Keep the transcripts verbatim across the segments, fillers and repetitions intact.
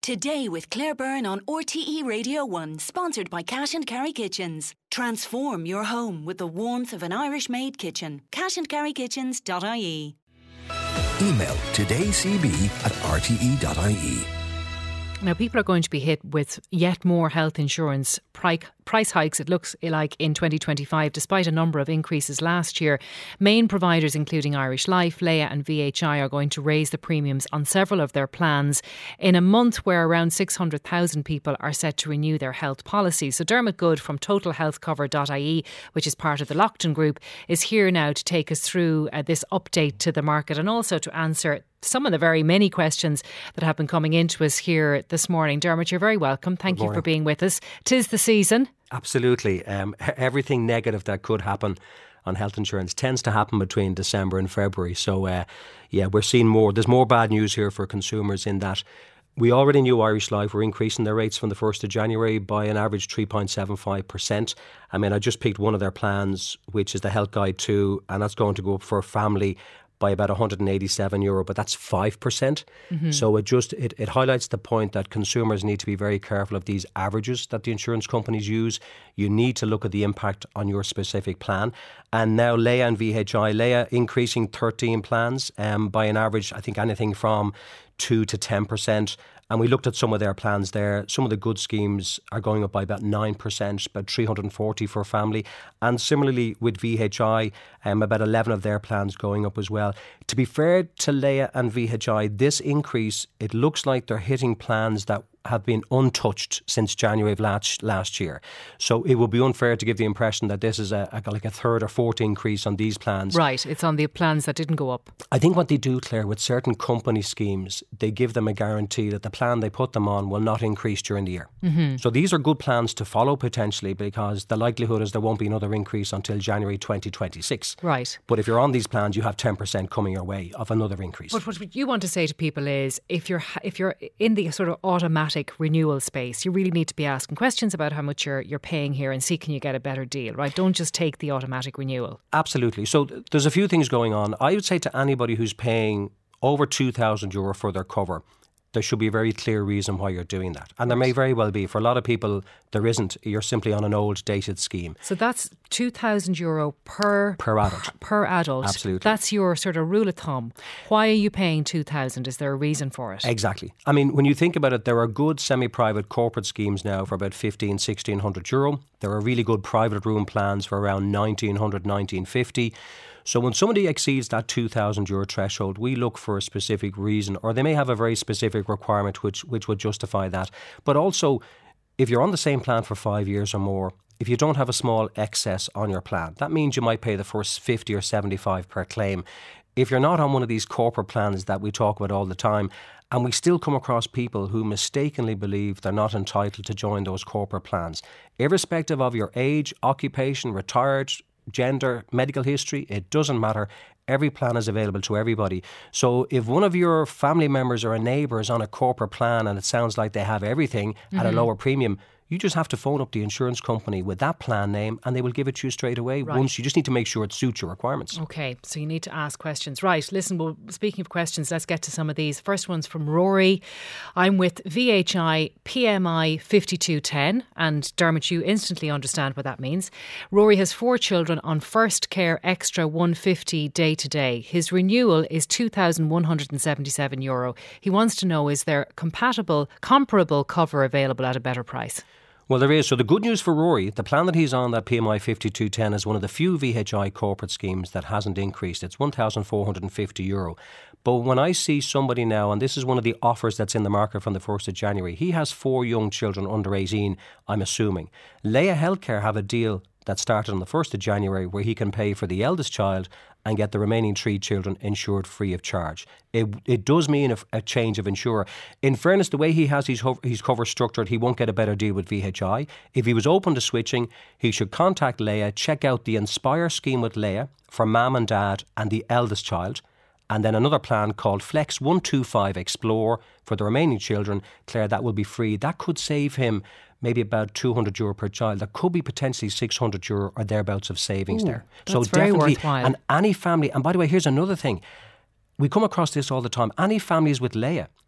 Today with Claire Byrne on R T E Radio one, sponsored by Cash and Carry Kitchens. Transform your home with the warmth of an Irish-made kitchen. cash and carry kitchens dot I E. Email todaycb at r t e dot I E. Now, people are going to be hit with yet more health insurance price hikes, it looks like, in twenty twenty-five, despite a number of increases last year. Main providers, including Irish Life, Leia and V H I, are going to raise the premiums on several of their plans in a month where around six hundred thousand people are set to renew their health policies. So Dermot Good from total health cover dot I E, which is part of the Lockton Group, is here now to take us through uh, this update to the market and also to answer some of the very many questions that have been coming into us here this morning. Dermot, you're very welcome. Thank you for being with us. 'Tis the season. Absolutely. Um, everything negative that could happen on health insurance tends to happen between December and February. So, uh, yeah, we're seeing more. There's more bad news here for consumers in that we already knew Irish Life were increasing their rates from the first of January by an average three point seven five percent. I mean, I just picked one of their plans, which is the Health Guide two, and that's going to go up for a family by about one hundred eighty-seven euro, but that's five percent. Mm-hmm. So it just it, it highlights the point that consumers need to be very careful of these averages that the insurance companies use. You need to look at the impact on your specific plan. And now Leia and V H I, Leia increasing thirteen plans um, by an average, I think anything from two to ten percent. And we looked at some of their plans there. Some of the good schemes are going up by about nine percent, about three hundred forty for a family. And similarly with V H I, um, about eleven of their plans going up as well. To be fair to Leia and V H I, this increase, it looks like they're hitting plans that have been untouched since January of last, last year. So it would be unfair to give the impression that this is a, a like a third or fourth increase on these plans. Right, it's on the plans that didn't go up. I think what they do, Claire, with certain company schemes, they give them a guarantee that the plan they put them on will not increase during the year. Mm-hmm. So these are good plans to follow potentially, because the likelihood is there won't be another increase until January twenty twenty-six. Right. But if you're on these plans, you have ten percent coming your way of another increase. But what you want to say to people is, if you're if you're in the sort of automatic renewal space, you really need to be asking questions about how much you're you're paying here and see can you get a better deal, right? Don't just take the automatic renewal. Absolutely. So th- there's a few things going on. I would say to anybody who's paying over two thousand euro for their cover, there should be a very clear reason why you're doing that. And there may very well be. For a lot of people, there isn't. You're simply on an old, dated scheme. So that's two thousand euro per... Per adult. Per, per adult. Absolutely. That's your sort of rule of thumb. Why are you paying two thousand? Is there a reason for it? Exactly. I mean, when you think about it, there are good semi-private corporate schemes now for about fifteen, sixteen hundred euro. There are really good private room plans for around nineteen hundred, nineteen fifty. So when somebody exceeds that two thousand euro threshold, we look for a specific reason, or they may have a very specific requirement which, which would justify that. But also, if you're on the same plan for five years or more, if you don't have a small excess on your plan, that means you might pay the first fifty or seventy-five per claim. If you're not on one of these corporate plans that we talk about all the time, and we still come across people who mistakenly believe they're not entitled to join those corporate plans, irrespective of your age, occupation, retired, gender, medical history, it doesn't matter. Every plan is available to everybody. So if one of your family members or a neighbour is on a corporate plan and it sounds like they have everything mm-hmm. at a lower premium, you just have to phone up the insurance company with that plan name and they will give it to you straight away. Right. Once you just need to make sure it suits your requirements. Okay, so you need to ask questions. Right, listen, well, speaking of questions, let's get to some of these. First one's from Rory. I'm with V H I P M I fifty-two ten, and Dermot, you instantly understand what that means. Rory has four children on First Care Extra one hundred fifty day to day. His renewal is two thousand one hundred seventy-seven euro. He wants to know, is there compatible, comparable cover available at a better price? Well, there is. So the good news for Rory, the plan that he's on, that P M I fifty-two ten, is one of the few V H I corporate schemes that hasn't increased. It's one thousand four hundred fifty euro. But when I see somebody now, and this is one of the offers that's in the market from the first of January, he has four young children under eighteen, I'm assuming. Leia Healthcare have a deal that started on the first of January where he can pay for the eldest child and get the remaining three children insured free of charge. It it does mean a, a change of insurer. In fairness, the way he has his, his cover structured, he won't get a better deal with V H I. If he was open to switching, he should contact Leia, check out the Inspire scheme with Leia for mum and dad and the eldest child, and then another plan called Flex one two five Explore for the remaining children. Claire, that will be free. That could save him maybe about two hundred euro per child. That could be potentially six hundred euro or thereabouts of savings. Ooh, there. That's so very definitely, worthwhile. And any family, and by the way, here's another thing. We come across this all the time. Any families with Leia,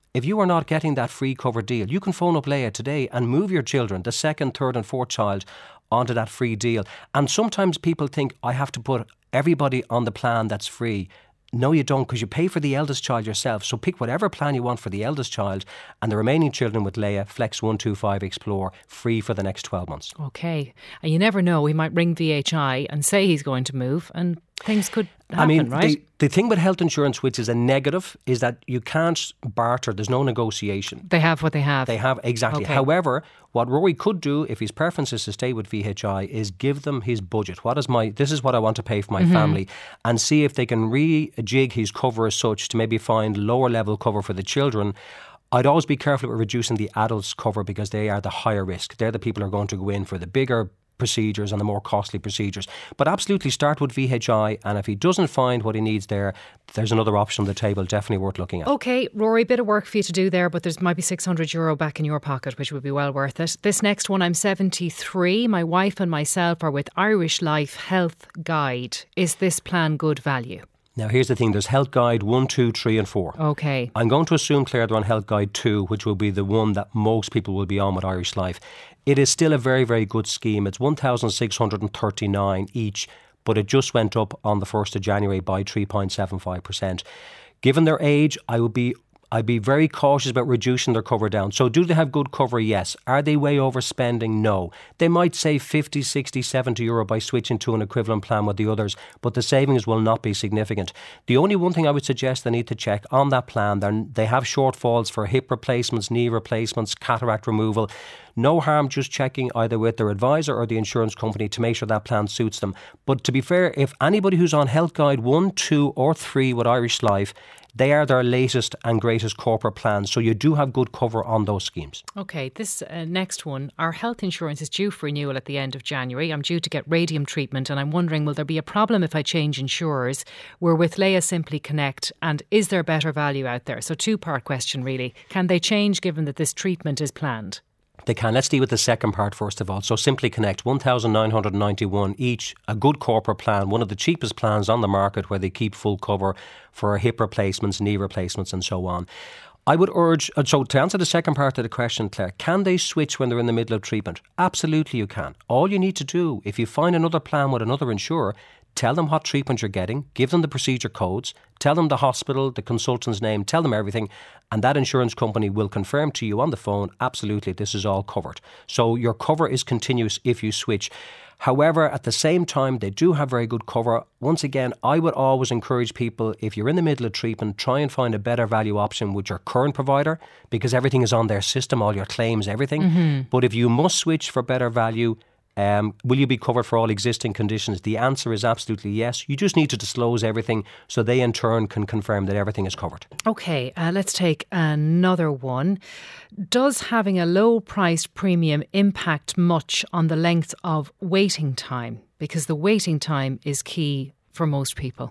if you are not getting that free cover deal, you can phone up Leia today and move your children, the second, third and fourth child, onto that free deal. And sometimes people think, I have to put everybody on the plan that's free. No, you don't, because you pay for the eldest child yourself. So pick whatever plan you want for the eldest child, and the remaining children with Leia, Flex one two five Explore, free for the next twelve months. OK. And you never know, he might ring V H I and say he's going to move, and things could happen, I mean, right? the, the thing with health insurance, which is a negative, is that you can't barter. There's no negotiation. They have what they have. They have, exactly. Okay. However, what Rory could do, if his preference is to stay with V H I, is give them his budget. What is my? This is what I want to pay for my mm-hmm. family, and see if they can rejig his cover as such to maybe find lower level cover for the children. I'd always be careful with reducing the adults cover, because they are the higher risk. They're the people who are going to go in for the bigger procedures and the more costly procedures. But absolutely start with V H I, and if he doesn't find what he needs there, there's another option on the table, definitely worth looking at. OK, Rory, bit of work for you to do there, but there's might be six hundred euro back in your pocket, which would be well worth it. This next one, I'm seventy-three. My wife and myself are with Irish Life Health Guide. Is this plan good value? Now, here's the thing. There's Health Guide one, two, three and four. OK. I'm going to assume, Claire, they're on Health Guide two, which will be the one that most people will be on with Irish Life. It is still a very, very good scheme. It's one thousand six hundred thirty-nine each, but it just went up on the first of January by three point seven five percent. Given their age, I would be I'd be very cautious about reducing their cover down. So do they have good cover? Yes. Are they way overspending? No. They might save fifty, sixty, seventy euro by switching to an equivalent plan with the others, but the savings will not be significant. The only one thing I would suggest they need to check on that plan, they have shortfalls for hip replacements, knee replacements, cataract removal. No harm just checking either with their advisor or the insurance company to make sure that plan suits them. But to be fair, if anybody who's on Health Guide one, two or three with Irish Life, they are their latest and greatest corporate plans. So you do have good cover on those schemes. OK, this uh, next one, our health insurance is due for renewal at the end of January. I'm due to get radium treatment, and I'm wondering, will there be a problem if I change insurers? We're with Leia Simply Connect, and is there better value out there? So two-part question really. Can they change given that this treatment is planned? They can. Let's deal with the second part first of all. So Simply Connect, one thousand nine hundred ninety-one each, a good corporate plan, one of the cheapest plans on the market where they keep full cover for hip replacements, knee replacements and so on. I would urge, so to answer the second part of the question, Claire, can they switch when they're in the middle of treatment? Absolutely you can. All you need to do, if you find another plan with another insurer, tell them what treatment you're getting, give them the procedure codes, tell them the hospital, the consultant's name, tell them everything, and that insurance company will confirm to you on the phone, absolutely, this is all covered. So your cover is continuous if you switch. However, at the same time, they do have very good cover. Once again, I would always encourage people, if you're in the middle of treatment, try and find a better value option with your current provider, because everything is on their system, all your claims, everything. Mm-hmm. But if you must switch for better value, Um, will you be covered for all existing conditions? The answer is absolutely yes. You just need to disclose everything so they in turn can confirm that everything is covered. OK, uh, let's take another one. Does having a low-priced premium impact much on the length of waiting time? Because the waiting time is key for most people.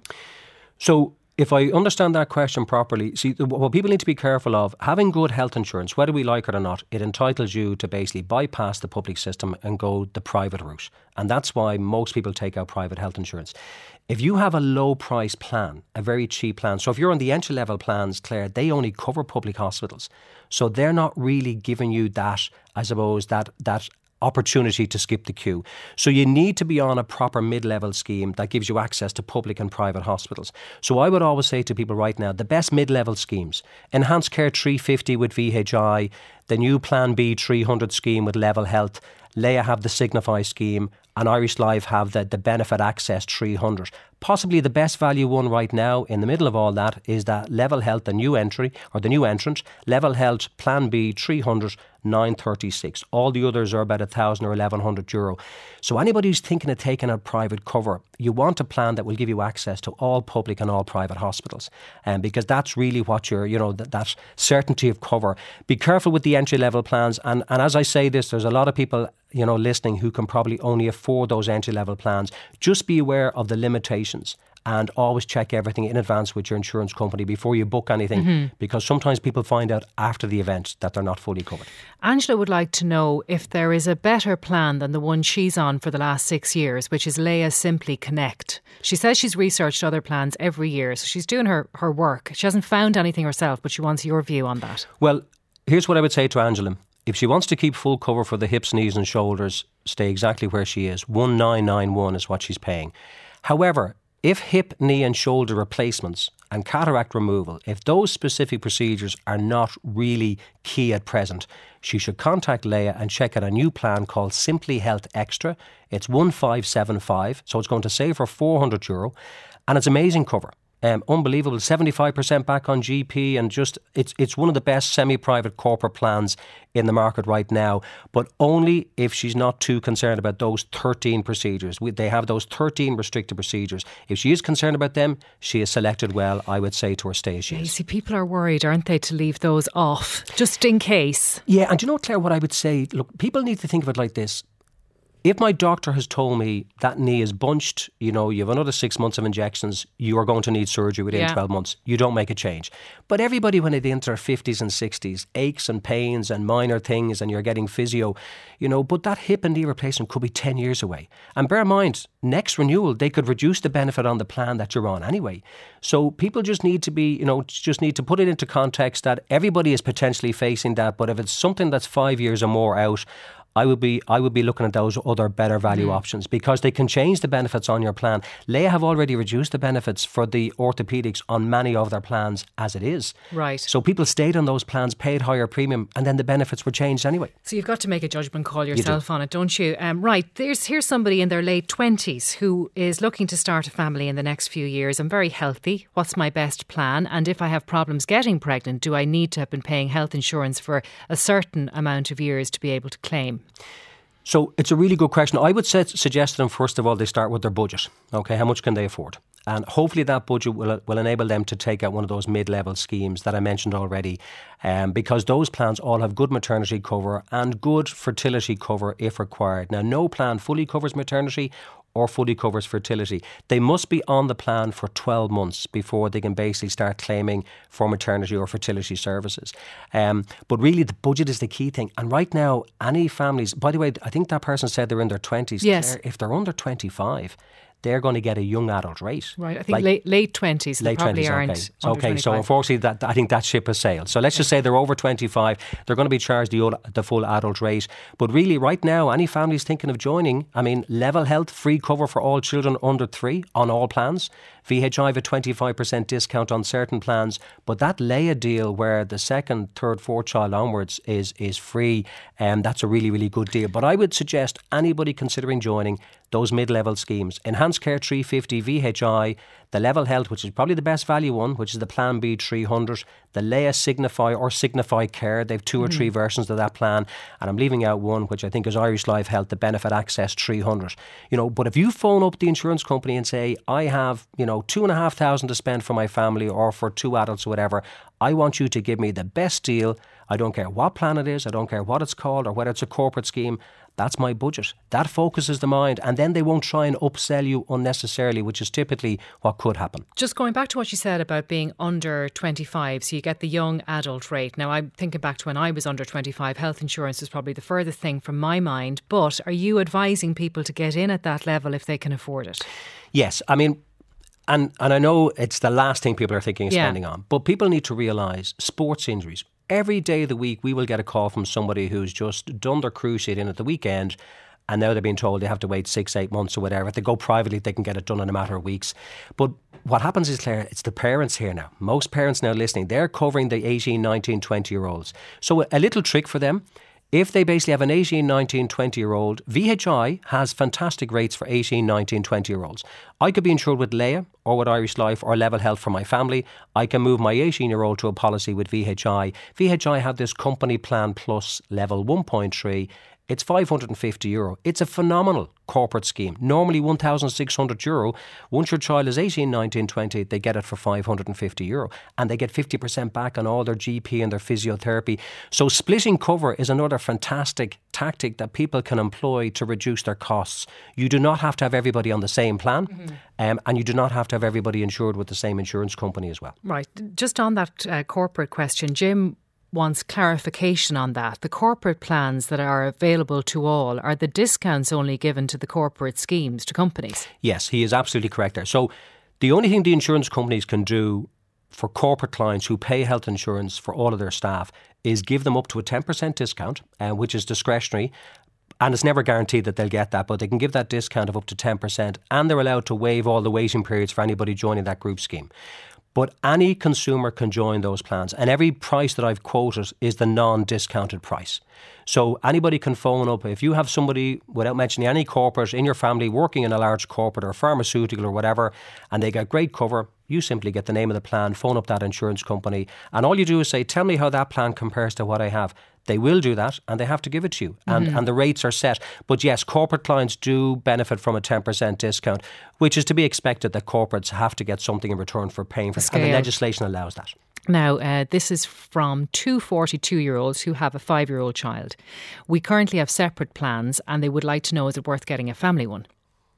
So if I understand that question properly, see, what people need to be careful of, having good health insurance, whether we like it or not, it entitles you to basically bypass the public system and go the private route. And that's why most people take out private health insurance. If you have a low price plan, a very cheap plan, so if you're on the entry level plans, Claire, they only cover public hospitals. So they're not really giving you that, I suppose, that that opportunity to skip the queue. So you need to be on a proper mid-level scheme that gives you access to public and private hospitals. So I would always say to people right now, the best mid-level schemes, Enhanced Care three fifty with V H I, the new Plan B three hundred scheme with Level Health, Leia have the Signify scheme, and Irish Life have the, the Benefit Access three hundred. Possibly the best value one right now in the middle of all that is that Level Health, the new entry, or the new entrant, Level Health Plan B three hundred, nine thirty-six. All the others are about one thousand or eleven hundred euro. So anybody who's thinking of taking a private cover, you want a plan that will give you access to all public and all private hospitals. Um, because that's really what you're, you know, that, that certainty of cover. Be careful with the entry level plans. And, and as I say this, there's a lot of people, you know, listening who can probably only afford those entry level plans. Just be aware of the limitations. and always check everything in advance with your insurance company before you book anything, mm-hmm. because sometimes people find out after the event that they're not fully covered. Angela would like to know if there is a better plan than the one she's on for the last six years, which is Leah Simply Connect. She says she's researched other plans every year, so she's doing her, her work. She hasn't found anything herself, but she wants your view on that. Well, here's what I would say to Angela. If she wants to keep full cover for the hips, knees and shoulders, stay exactly where she is. one nine nine one is what she's paying. However, if hip, knee and shoulder replacements and cataract removal, if those specific procedures are not really key at present, she should contact Leah and check out a new plan called Simply Health Extra. It's one five seven five, so it's going to save her four hundred euro, and it's amazing cover. Um, unbelievable, seventy-five percent back on G P, and just it's it's one of the best semi-private corporate plans in the market right now, but only if she's not too concerned about those thirteen procedures. We, they have those thirteen restricted procedures. If she is concerned about them, she is selected well. I would say to her, stay as she yeah, is. You see, people are worried, aren't they, to leave those off, just in case. Yeah, and do you know, Claire, what I would say? Look, people need to think of it like this. If my doctor has told me that knee is bunched, you know, you have another six months of injections, you are going to need surgery within yeah. twelve months, you don't make a change. But everybody, when they're into their fifties and sixties, aches and pains and minor things, and you're getting physio, you know, but that hip and knee replacement could be ten years away. And bear in mind, next renewal, they could reduce the benefit on the plan that you're on anyway. So people just need to be, you know, just need to put it into context that everybody is potentially facing that. But if it's something that's five years or more out, I would be I would be looking at those other better value mm. options, because they can change the benefits on your plan. Leah have already reduced the benefits for the orthopaedics on many of their plans as it is. Right. So people stayed on those plans, paid higher premium, and then the benefits were changed anyway. So you've got to make a judgment call yourself you on it, don't you? Um, right. There's here's somebody in their late twenties who is looking to start a family in the next few years. I'm very healthy. What's my best plan? And if I have problems getting pregnant, do I need to have been paying health insurance for a certain amount of years to be able to claim? So it's a really good question. I would say, suggest to them, first of all, they start with their budget. Okay, how much can they afford? And hopefully that budget will will enable them to take out one of those mid-level schemes that I mentioned already, um, because those plans all have good maternity cover and good fertility cover if required. Now, no plan fully covers maternity or fully covers fertility. They must be on the plan for twelve months before they can basically start claiming for maternity or fertility services. Um, but really, the budget is the key thing. And right now, any families, by the way, I think that person said they're in their twenties. Yes. They're, if they're under twenty-five, they're going to get a young adult rate. Right, I think like, late late twenties. They late probably twenties, aren't. Okay, so, okay, so unfortunately, that I think that ship has sailed. So let's okay. just say they're over twenty-five. They're going to be charged the, the full adult rate. But really, right now, any families thinking of joining, I mean, Level Health, free cover for all children under three on all plans. V H I have a twenty-five percent discount on certain plans. But that Leah deal where the second, third, fourth child onwards is is free, and um, that's a really, really good deal. But I would suggest anybody considering joining those mid-level schemes, Enhanced Care three fifty, V H I, the Level Health, which is probably the best value one, which is the Plan B three hundred, the Leah Signify or Signify Care. They've two or three mm. versions of that plan, and I'm leaving out one which I think is Irish Life Health, the Benefit Access three hundred. You know, but if you phone up the insurance company and say, I have, you know, two and a half thousand to spend for my family or for two adults or whatever, I want you to give me the best deal. I don't care what plan it is, I don't care what it's called or whether it's a corporate scheme. That's my budget. That focuses the mind, and then they won't try and upsell you unnecessarily, which is typically what could happen. Just going back to what you said about being under twenty-five, so you get the young adult rate. Now, I'm thinking back to when I was under twenty-five, health insurance was probably the furthest thing from my mind. But are you advising people to get in at that level if they can afford it? Yes. I mean, and, and I know it's the last thing people are thinking of yeah. spending on, but people need to realise sports injuries. Every day of the week, we will get a call from somebody who's just done their cruciate in at the weekend, and now they're being told they have to wait six, eight months or whatever. If they go privately, they can get it done in a matter of weeks. But what happens is, Claire, it's the parents here now. Most parents now listening, they're covering the eighteen, nineteen, twenty-year-olds. So a little trick for them. If they basically have an eighteen, nineteen, twenty-year-old, V H I has fantastic rates for eighteen, nineteen, twenty-year-olds. I could be insured with Leah or with Irish Life or Level Health for my family. I can move my eighteen-year-old to a policy with V H I. V H I have this Company Plan Plus Level one point three. It's five hundred fifty euro. It's a phenomenal corporate scheme. Normally one thousand six hundred euro. Once your child is eighteen, nineteen, twenty, they get it for five hundred fifty euro. And they get fifty percent back on all their G P and their physiotherapy. So splitting cover is another fantastic tactic that people can employ to reduce their costs. You do not have to have everybody on the same plan. Mm-hmm. Um, and you do not have to have everybody insured with the same insurance company as well. Right. Just on that uh, corporate question, Jim wants clarification on that. The corporate plans that are available to all, are the discounts only given to the corporate schemes, to companies? Yes, he is absolutely correct there. So the only thing the insurance companies can do for corporate clients who pay health insurance for all of their staff is give them up to a ten percent discount, uh, which is discretionary. And it's never guaranteed that they'll get that, but they can give that discount of up to ten percent, and they're allowed to waive all the waiting periods for anybody joining that group scheme. But any consumer can join those plans, and every price that I've quoted is the non-discounted price. So anybody can phone up. If you have somebody, without mentioning any corporate, in your family working in a large corporate or pharmaceutical or whatever, and they get great cover, you simply get the name of the plan, phone up that insurance company, and all you do is say, tell me how that plan compares to what I have. They will do that, and they have to give it to you. And, mm-hmm. and the rates are set. But yes, corporate clients do benefit from a ten percent discount, which is to be expected that corporates have to get something in return for paying for it. And the legislation allows that. Now, uh, this is from two forty-two-year-olds who have a five-year-old child. We currently have separate plans, and they would like to know, is it worth getting a family one?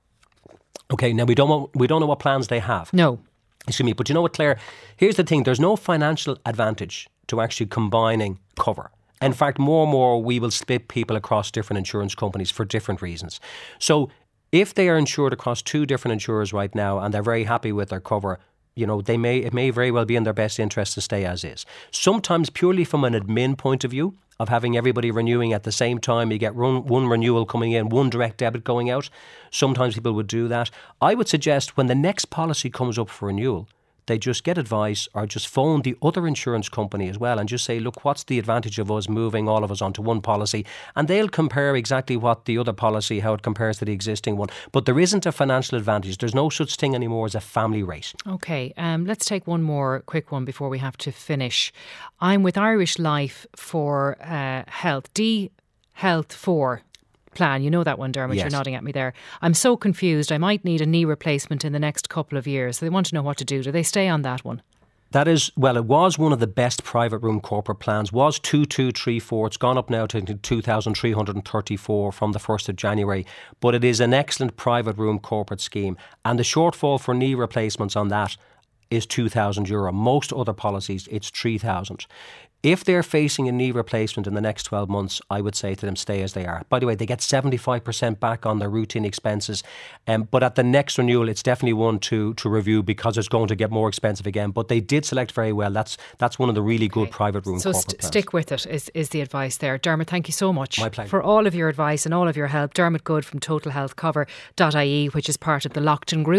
Okay, now we don't know, we don't know what plans they have. No. Excuse me, but you know what, Claire? Here's the thing. There's no financial advantage to actually combining cover. In fact, more and more we will split people across different insurance companies for different reasons. So if they are insured across two different insurers right now and they're very happy with their cover, you know, they may it may very well be in their best interest to stay as is. Sometimes purely from an admin point of view, of having everybody renewing at the same time, you get one, one renewal coming in, one direct debit going out. Sometimes people would do that. I would suggest when the next policy comes up for renewal, they just get advice or just phone the other insurance company as well and just say, look, what's the advantage of us moving all of us onto one policy? And they'll compare exactly what the other policy, how it compares to the existing one. But there isn't a financial advantage. There's no such thing anymore as a family rate. OK, um, let's take one more quick one before we have to finish. I'm with Irish Life for uh, Health, D Health four. Plan. You know that one, Dermot. Yes. You're nodding at me there. I'm so confused. I might need a knee replacement in the next couple of years. So they want to know what to do. Do they stay on that one? That is, well, it was one of the best private room corporate plans, was two two three four. It's gone up now to two thousand three hundred thirty-four from the first of January. But it is an excellent private room corporate scheme. And the shortfall for knee replacements on that is two thousand euro. Most other policies, it's three thousand. If they're facing a knee replacement in the next twelve months, I would say to them, stay as they are. By the way, they get seventy-five percent back on their routine expenses. Um, but at the next renewal, it's definitely one to to review because it's going to get more expensive again. But they did select very well. That's that's one of the really good okay. private room so corporate st- plans. Stick with it is, is the advice there. Dermot, thank you so much. My pleasure. For all of your advice and all of your help. Dermot Good from total health cover dot I E, which is part of the Lockton Group.